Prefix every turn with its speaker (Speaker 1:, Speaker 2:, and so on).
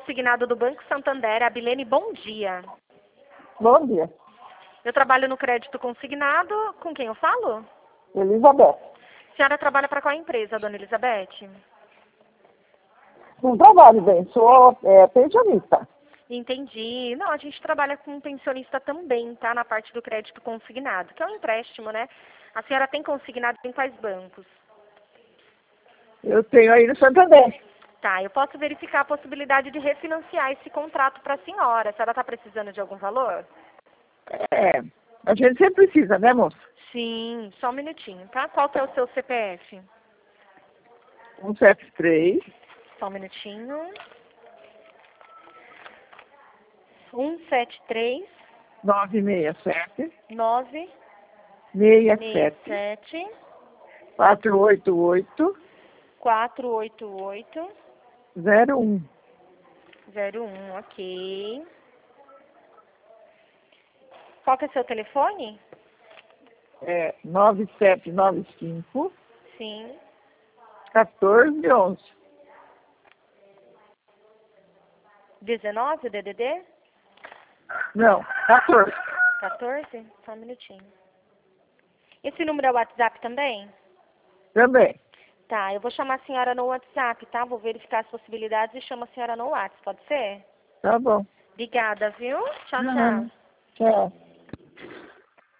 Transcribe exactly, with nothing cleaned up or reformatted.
Speaker 1: consignado do Banco Santander. Abilene, bom dia.
Speaker 2: Bom dia.
Speaker 1: Eu trabalho no crédito consignado. Com quem eu falo?
Speaker 2: Elizabeth.
Speaker 1: A senhora trabalha para qual empresa, dona Elizabeth?
Speaker 2: Não trabalho bem, sou é, pensionista.
Speaker 1: Entendi. Não, a gente trabalha com um pensionista também, tá? Na parte do crédito consignado, que é um empréstimo, né? A senhora tem consignado em quais bancos?
Speaker 2: Eu tenho aí no Santander.
Speaker 1: Tá, eu posso verificar a possibilidade de refinanciar esse contrato para a senhora. A senhora está precisando de algum valor?
Speaker 2: É, a gente sempre precisa, né, moça?
Speaker 1: Sim, só um minutinho, tá? Qual que é o seu C P F?
Speaker 2: um sete três.
Speaker 1: Só um minutinho. um sete três
Speaker 2: nove seis sete.
Speaker 1: nove
Speaker 2: seis
Speaker 1: seis
Speaker 2: sete.
Speaker 1: sete
Speaker 2: quatro oito oito.
Speaker 1: quatro oito oito
Speaker 2: zero um.
Speaker 1: zero um, ok. Qual que é o seu telefone?
Speaker 2: É nove sete nove cinco.
Speaker 1: Sim.
Speaker 2: quatorze onze.
Speaker 1: dezenove, D D D?
Speaker 2: Não, quatorze.
Speaker 1: quatorze? Só um minutinho. Esse número é o WhatsApp também?
Speaker 2: Também.
Speaker 1: Tá, eu vou chamar a senhora no WhatsApp, tá? Vou verificar as possibilidades e chamo a senhora no WhatsApp, pode ser?
Speaker 2: Tá bom.
Speaker 1: Obrigada, viu? Tchau,
Speaker 2: Uhum.
Speaker 1: tchau.
Speaker 2: Tchau.